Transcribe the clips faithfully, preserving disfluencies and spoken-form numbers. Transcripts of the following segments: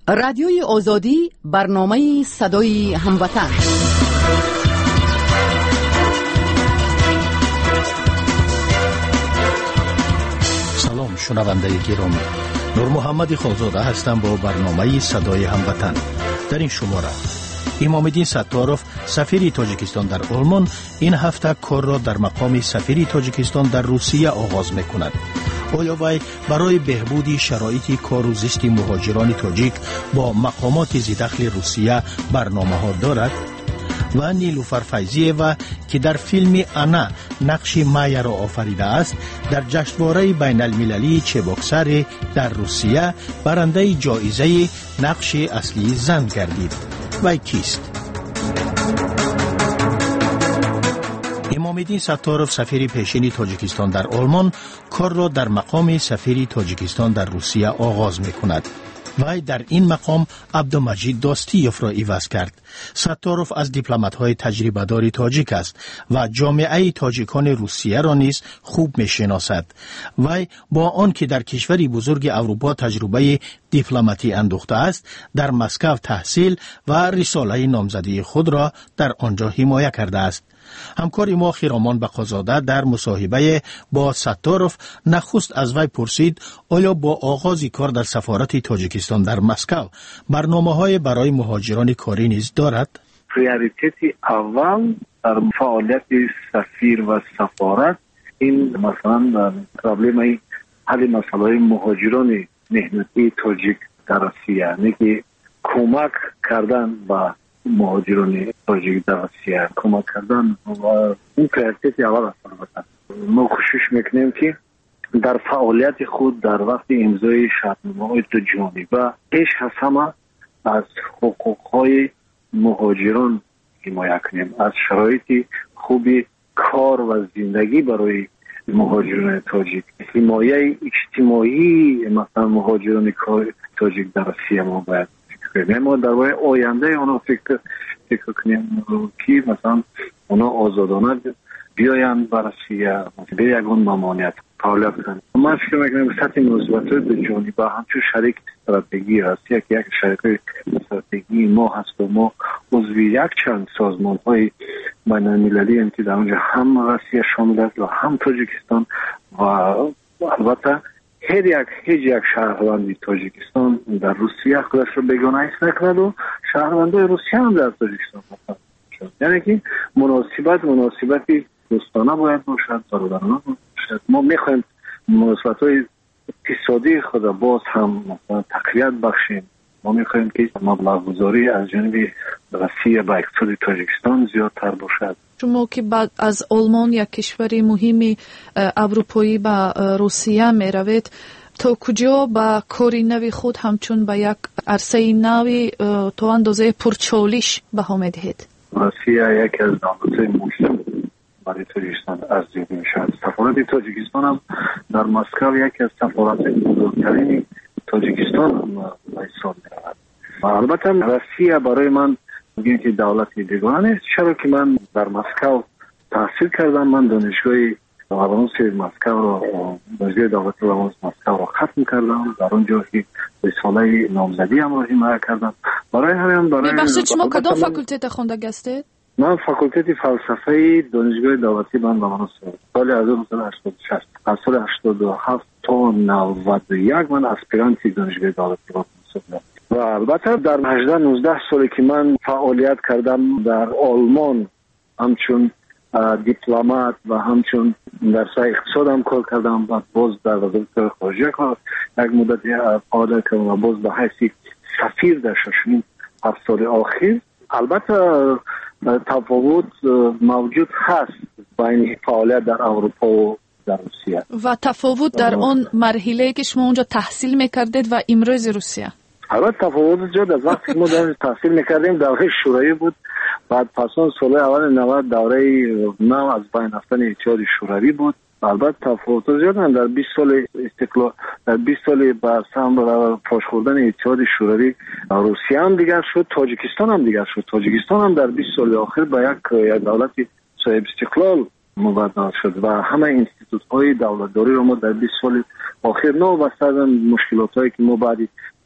رادیوی آزادی برنامه صدای هموطن. سلام شنونده گرامی، نور محمد خالزاده هستم با برنامه صدای هموطن. در این شماره امام‌الدین ستارов سفیر تاجیکستان در آلمان این هفته کار را در مقام سفیر تاجیکستان در روسیه آغاز می‌کند. آیا وی برای بهبود شرایط کار و زیست مهاجران تاجیک با مقامات ذی‌دخل روسیه برنامه‌ها دارد؟ و نیلوفر فیضی‌یوا که در فیلم انا نقش مایا را آفریده است، در جشنواره بین المللی چبوکسر در روسیه برنده جایزه نقش اصلی زن گردید. وی کیست؟ امام‌الدین ستارov سفیر پیشین تاجیکستان در آلمان کار را در مقام سفیر تاجیکستان در روسیه آغاز می‌کند. وی در این مقام عبدالمجید داستیوف را عوض کرد. ستارov از دیپلمات‌های تجربه‌دار تاجیک است و جامعه تاجیکان روسیه را نیز خوب می‌شناسد. وی با آنکه در کشوری بزرگ اروپا تجربه دیپلماتی اندوخته است، در مسکو تحصیل و رساله نامزدی خود را در آنجا حمایت کرده است. همکار ما خیرامان بقازاده در مصاحبه با ستارov نخست از وی پرسید آیا با آغاز کار در سفارت تاجیکستان در مسکو برنامه‌های برای مهاجران کاری نیز دارد؟ پریوریتت اول در فعالیت سفیر و سفارت این مثلا پرابلم حل مسائل مهاجران مهنتی تاجیک در روسیه، یعنی که کمک کردن با مهاجران تاجیک در روسیه کمک کردن و این پریوریتت اول است. ما کوشش میکنیم که در فعالیت خود در وقت امضای شرطنامه‌های دو جانبه و پیش از همه از حقوق‌های مهاجران حمایت کنیم، از شرایط خوبی کار و زندگی برای مهاجران تاجیک، حمایت اجتماعی مثلا مهاجران تاجیک در روسیه ما باید فکر کنیم. ما در واقع آینده اونا فکر فکر کنیم که مثلا اونا آزادانه بیایند بر روسیه به یگان ممانعت فعالیت کنند. من فکر میکنم سطح مثبت دو جانبه با همچون شریک استراتژی روسیه که یک شریک استراتژی ما هست و ما عضو یک چند سازمان‌های بین المللی هم که در اونجا هم روسیه شامل است و هم تاجیکستان و البته هر یک هیچ یک شهروند تاجیکستان در روسیه خودش رو بیگانه حس نکند و شهروندان روسیه هم در تاجیکستان هستند. یعنی که مناسبت مناسبتی دوستانه باید باشد، برادرانه باشد. ما میخوایم مناسبت‌های اقتصادی خود باز هم مثلا تقویت بخشیم. ما میخوایم که مبلغ گذاری از جانب روسیه به اقتصاد تاجیکستان زیادتر باشد. شما که بعد از آلمان یک کشور مهمی اروپایی به روسیه می روید، تا کجا با کاری نوی خود همچون به یک عرصه نوی تو اندازه پرچالش بها می دهید؟ روسیه یکی از دولت‌های مهم برای تاجیکستان ارزیابی میشد. سفارت تاجیکستان هم در مسکو یکی از سفارت بزرگترین تاجیکستان به حساب می‌رود. و البته روسیه برای من میگن که دولت بیگانه نیست، چرا که من در مسکو تحصیل کردم. من دانشگاه روانس مسکو را دانشگاه دولت روانس مسکو را ختم کردم. در اونجا که رساله نامزدی هم را حمایت کردم. برای همین برای ببخشید شما کدام فاکولته خوانده هستید؟ من فاکولته فلسفه دانشگاه دولتی بند روانس سال هزار و نهصد و هشتاد و شش از سال هشتاد و هفت تا نود و یک من اسپیرانت دانشگاه دولتی بودم. و البته در هجده نوزده سالی که من فعالیت کردم در آلمان همچون دیپلمات و همچون در سای اقتصاد هم کار کردم و باز در وزارت خارجه کار یک مدت فعالیت کردم و باز به حیث سفیر در ششمین هفت سال آخر. البته تفاوت موجود هست بین فعالیت در اروپا و در روسیه. و تفاوت در آن مرحله که شما اونجا تحصیل میکردید و امروز روسیه؟ البته تفاوت زیاد از وقتی که ما در تحصیل میکردیم دوره شوروی بود، بعد پسان سال اول نود دوره نو از بین رفتن اتحاد شوروی بود. البته تفاوت زیاد هم در بیست سال استقلال، در بیست سال بعد هم پاش خوردن اتحاد شوروی روسیه هم دیگر شد، تاجیکستان هم دیگر شد. تاجیکستان هم در بیست سال آخر به یک دولت صاحب استقلال مبدل شد و همه اینستیتوت های دولتداری رو ما در بیست سال آخر نو بستن. مشکلات هایی که ما بعدی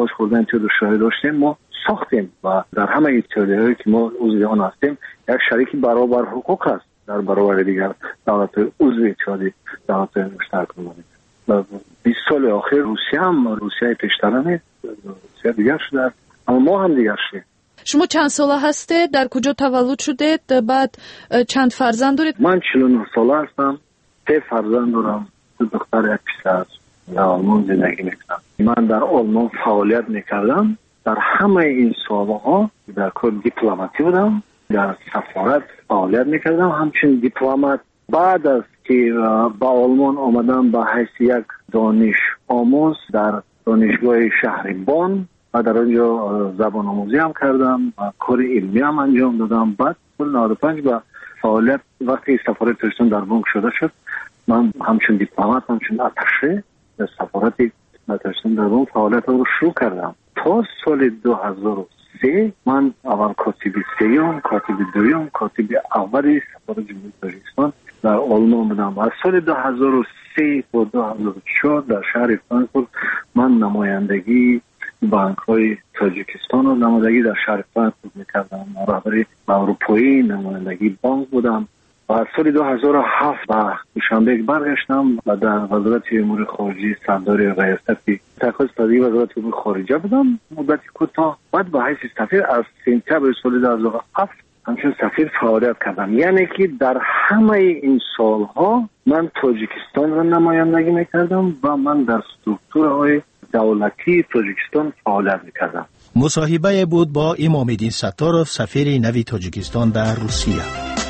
باز خوردن تو شاهد داشتیم ما ساختیم و در همه ایتالیایی که ما عضو آن هستیم یک شریک برابر حقوق است در برابر دیگر دولت عضو اتحادیه دولت مشترک و بیست سال آخر روسیه هم روسیه پیشترانه روسیه دیگر شده اما ما هم دیگر شدیم. شما چند ساله هستید؟ در کجا تولد شدید؟ بعد چند فرزند دارید؟ من چهل و نه ساله هستم. سه فرزند دارم. دو دختر یک پسر. در آلمان زندگی میکنم. من در آلمان فعالیت میکردم. در همه این سالها در کار دیپلماتی بودم. در سفارت فعالیت میکردم. همچنین دیپلمات بعد از که با آلمان آمدم به حیث یک دانش آموز در دانشگاه شهر بان و در آنجا زبان آموزی هم کردم و کار علمی هم انجام دادم. بعد سال نود و پنج با فعالیت وقتی سفارت ترکستان در بانک شده شد من همچون دیپلمات همچون اتشه در سفارت ترکستان در بانک فعالیت رو شروع کردم. تا سال دو هزار و سه من اول کاتب سیوم، کاتب دوم، کاتب اولی سفارت جمهوری تاجیکستان در آلمان بودم. از سال دو هزار و سه تا دو هزار و چهار در شهر فرانکفورت من نمایندگی بانک های تاجیکستان و نمایندگی در شهر فرانکفورت میکردم. رهبر اروپایی نمایندگی بانک بودم. و از سال دو هزار و هفت به دوشنبه برگشتم و در وزارت امور خارجه سردار ریاستی تقاضا پذیری وزارت امور خارجه بودم مدت کوتاه. بعد به حیث سفیر از سپتامبر سال دو هزار و هفت همچون سفیر فعالیت کردم. یعنی که در همه این سالها من تاجیکستان را نمایندگی میکردم و من در سترکتورهای دولتی تاجیکستان فعالیت میکردم. مصاحبه بود با امام‌الدین ستارov سفیر نوی تاجیکستان در روسیه.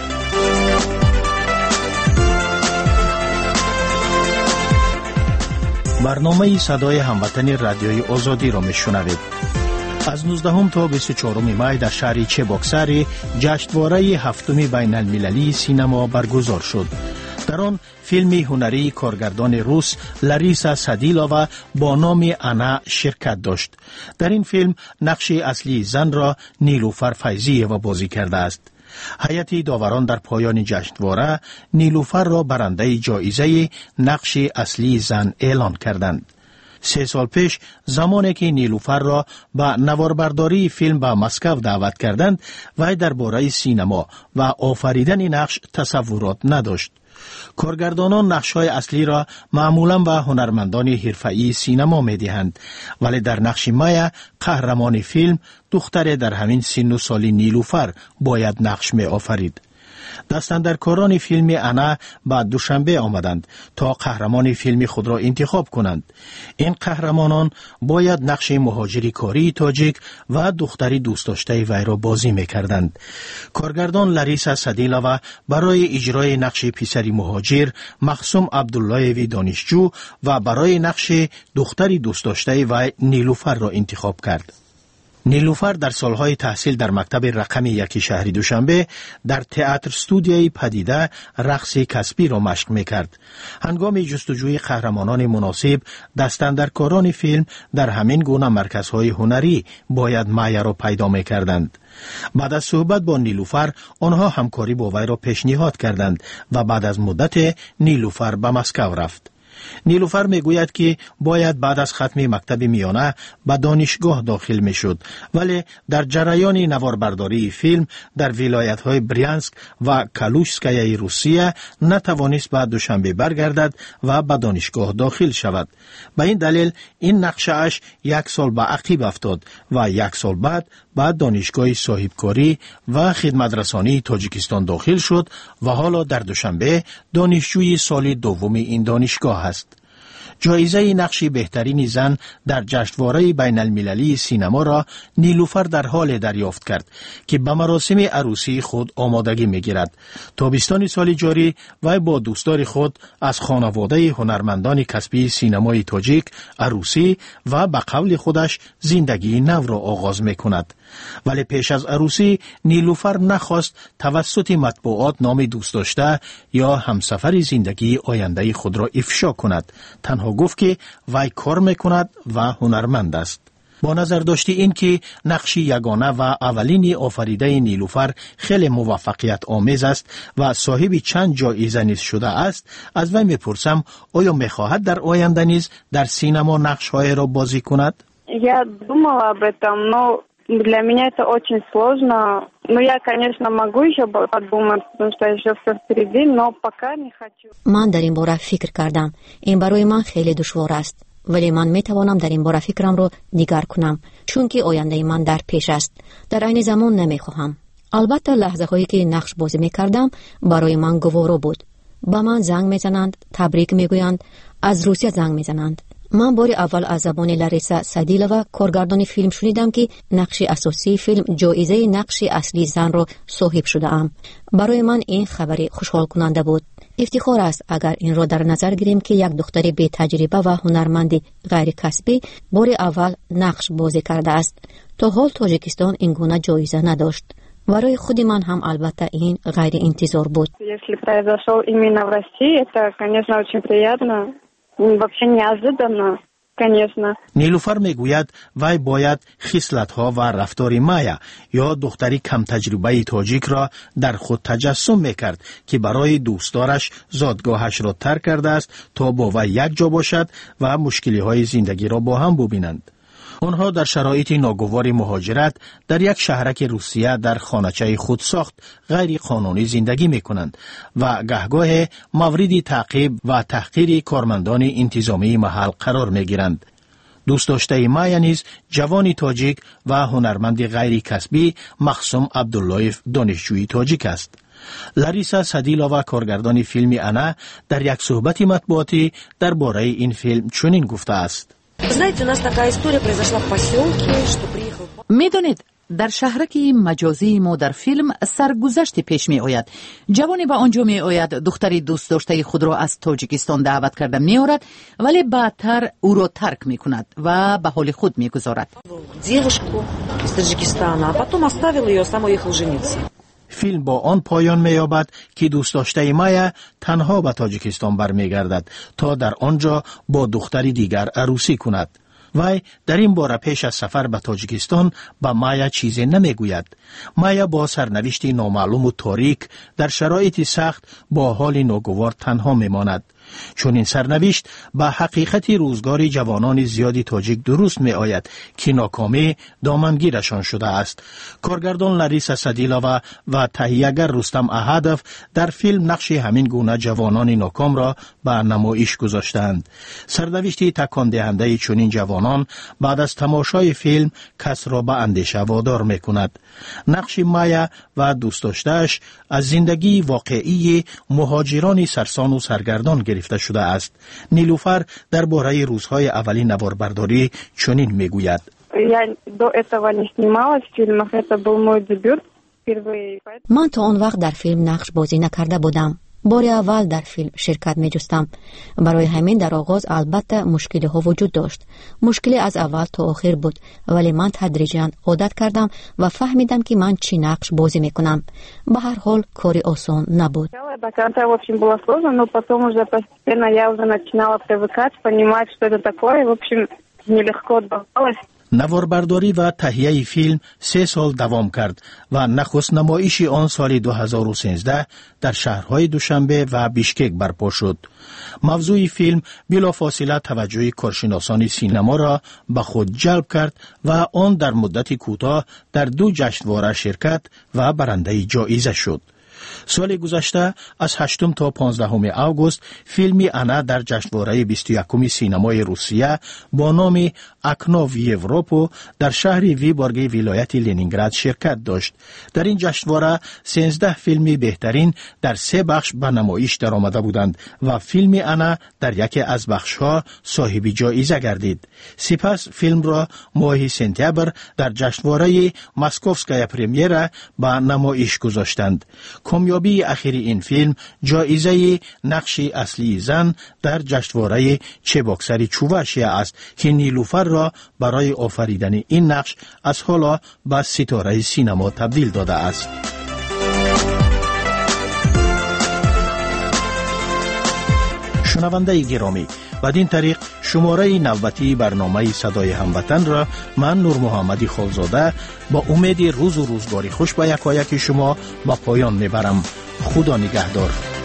برنامه صدای هموطن رادیوی آزادی را میشنوید. از نوزدهم تا بیست و چهارم می در شهر چبوکساری جشنواره هفتم بین المللی سینما برگزار شد. در آن فیلم هنری کارگردان روس لاریسا سادیلووا با نام انا شرکت داشت. در این فیلم نقش اصلی زن را نیلوفر فیضی‌یوا بازی کرده است. هیئت داوران در پایان جشنواره نیلوفر را برنده جایزه نقش اصلی زن اعلان کردند. سه سال پیش زمانی که نیلوفر را به نواربرداری فیلم به مسکو دعوت کردند وی درباره سینما و آفریدن نقش تصورات نداشت. کارگردانان نقش‌های اصلی را معمولاً به هنرمندان حرفه‌ای سینما می‌دهند، ولی در نقش مایا قهرمان فیلم دختر در همین سن و سال نیلوفر باید نقش می‌آفرید. دستاندرکاران فیلم انا بعد دوشنبه آمدند تا قهرمان فیلم خود را انتخاب کنند. این قهرمانان باید نقش مهاجری کاری تاجیک و دختری دوست داشته وی را بازی میکردند. کارگردان لاریسا سادیلووا برای اجرای نقش پسری مهاجر مخصوم عبداللهوی دانشجو و برای نقش دختری دوست داشته وی نیلوفر را انتخاب کرد. نیلوفر در سالهای تحصیل در مکتب رقم یکی شهر دوشنبه در تئاتر استودیوی پدیده رقص کسبی را مشق میکرد. هنگام جستجوی قهرمانان مناسب دستاندرکاران فیلم در همین گونه مرکزهای هنری باید مایا را پیدا میکردند. بعد از صحبت با نیلوفر آنها همکاری با وی را پیشنهاد کردند و بعد از مدت نیلوفر به مسکو رفت. نیلوفر میگوید که باید بعد از ختم مکتب میانه به دانشگاه داخل میشد، ولی در جریان نواربرداری فیلم در ولایت‌های بریانسک و کالوشسکای روسیه نتوانست به دوشنبه برگردد و به دانشگاه داخل شود. به این دلیل این نقشه‌اش یک سال به عقب افتاد و یک سال بعد بعد دانشگاه صاحبکاری و خدمترسانی تاجیکستان داخل شد و حالا در دوشنبه دانشجوی سال دوم این دانشگاه است. جایزه نقش بهترین زن در جشنواره بین المللی سینما را نیلوفر در حال دریافت کرد که به مراسم عروسی خود آمادگی می‌گیرد. تابستان سال جاری وی با دوستدار خود از خانواده هنرمندان کسبی سینمای تاجیک عروسی و به قول خودش زندگی نو را آغاز می‌کند. ولی پیش از عروسی نیلوفر نخواست توسط مطبوعات نام دوست داشته یا همسفر زندگی آینده خود را افشا کند. تنها گفت که وی کار میکند و هنرمند است. با نظر داشتی این که نقش یگانه و اولین آفریده نیلوفر خیلی موفقیت آمیز است و صاحب چند جایزه نیز شده است، از وی میپرسم آیا میخواهد در آینده نیز در سینما نقش‌های را بازی کند؟ Я думала об этом, но для меня это очень сложно. Ну, я, конечно, могу еще подумать, потому что еще все впереди, но пока не хочу. من در این باره فکر کردم. این برای من خیلی دشوار است. ولی من می توانم در این باره فکرم رو دیگر کنم، چون که آینده من در پیش است. در این زمان نمی خواهم. البته لحظه هایی که نقش بازی می کردم برای من گوارا بود. با من زنگ می زنند، تبریک می گویند، از روسیه زنگ می زنند. من بار اول از زبان لاریسا سدیلووا کارگردان فیلم شنیدم که نقش اساسی فیلم جایزه نقش اصلی زن را صاحب شده ام. برای من این خبری خوشحال کننده بود. افتخار است اگر این را در نظر گیریم که یک دختر بی تجربه و هنرمند غیر کسبی بار اول نقش بازی کرده است. تا حال تاجیکستان این گونه جایزه نداشت. برای خود من هم البته این غیر انتظار بود. Если произошел именно в России, это, конечно, очень приятно. Вообще неожиданно, конечно. نیلوفر میگوید وی باید خصلت‌ها و رفتار مایا یا دختری کم تجربه تاجیک را در خود تجسم میکرد که برای دوستدارش زادگاهش را ترک کرده است تا با وی یک جا باشد و مشکلی‌های زندگی را با هم ببینند. آنها در شرایط ناگوار مهاجرت در یک شهرک روسیه در خانه‌چه خود ساخت غیر قانونی زندگی می‌کنند و گهگاه مورد تعقیب و تحقیر کارمندان انتظامی محل قرار می‌گیرند. دوست داشته مایا نیز جوانی تاجیک و هنرمند غیر کسبی مخصوم عبداللایف دانشجوی تاجیک است. لاریسا سدیلووا کارگردان فیلم انا در یک صحبت مطبوعاتی درباره این فیلم چنین گفته است: میدونید در شهرک مجازی ما در فیلم سرگذشت پیش می آید. جوانی به آنجا می آید دختری دوست داشته خود را از تاجیکستان دعوت کرده می آورد، ولی بعدتر او را ترک می کند و به حال خود می گذارد. فیلم با آن پایان می‌یابد که دوست داشته مایا تنها به تاجیکستان برمیگردد تا در آنجا با دختری دیگر عروسی کند. وی در این باره پیش از سفر به تاجیکستان به مایا چیزی نمیگوید. مایا با سرنوشتی نامعلوم و تاریک در شرایط سخت با حال ناگوار تنها میماند. چون این سرنوشت به حقیقت روزگار جوانان زیادی تاجیک درست می آید که ناکامی دامنگیرشان شده است. کارگردان لاریسا سدیلووا و تهیه‌گر رستم احدف در فیلم نقش همین گونه جوانان ناکام را به نمایش گذاشتند. سرنوشت تکان دهنده چنین جوانان بعد از تماشای فیلم کس را به اندیشه وادار می کند. نقش مایا و دوست داشته‌اش از زندگی واقعی مهاجران سرسان و سرگردان گرفته شده است. نیلوفر درباره روزهای اولی نواربرداری چنین میگوید: من تا آن وقت در فیلم نقش بازی نکرده بودم. بار اول در فیلم شرکت می جستم. برای همین در آغاز البته مشکلی ها وجود داشت. مشکلی از اول تا آخر بود، ولی من تدریجاً عادت کردم و فهمیدم که من چی نقش بازی می کنم. به هر حال کاری آسان نبود. نواربرداری و تهیه فیلم سه سال دوام کرد و نخست نمایش آن سال دو هزار و سیزده در شهرهای دوشنبه و بیشکک برپا شد. موضوع فیلم بلافاصله توجه کارشناسان سینما را به خود جلب کرد و آن در مدت کوتاه در دو جشنواره شرکت و برنده جایزه شد. سال گذشته از هشتم تا پانزدهم آگوست فیلم انا در جشنواره بیست و یکم سینمای روسیه با نام اکنا و یوروپو در شهر ویبورگ ولایت لنینگراد شرکت داشت. در این جشنواره سیزده فیلم بهترین در سه بخش به نمایش درآمده بودند و فیلم انا در یکی از بخش‌ها صاحب جایزه گردید. سپس فیلم را ماه سپتامبر در جشنواره مسکوفسکایا پرمیرا به نمایش گذاشتند. کامیابی اخیر این فیلم جایزه نقش اصلی زن در جشنواره چباکسر چواشیا است که نیلوفر را برای آفریدن این نقش از حالا به ستاره سینما تبدیل داده است. شنونده گرامی، بدین طریق شماره نوبتی برنامه صدای هموطن را من نور محمدی خالزاده با امید روز و روزگاری خوش به یکایک شما با پایان میبرم. خدا نگهدار.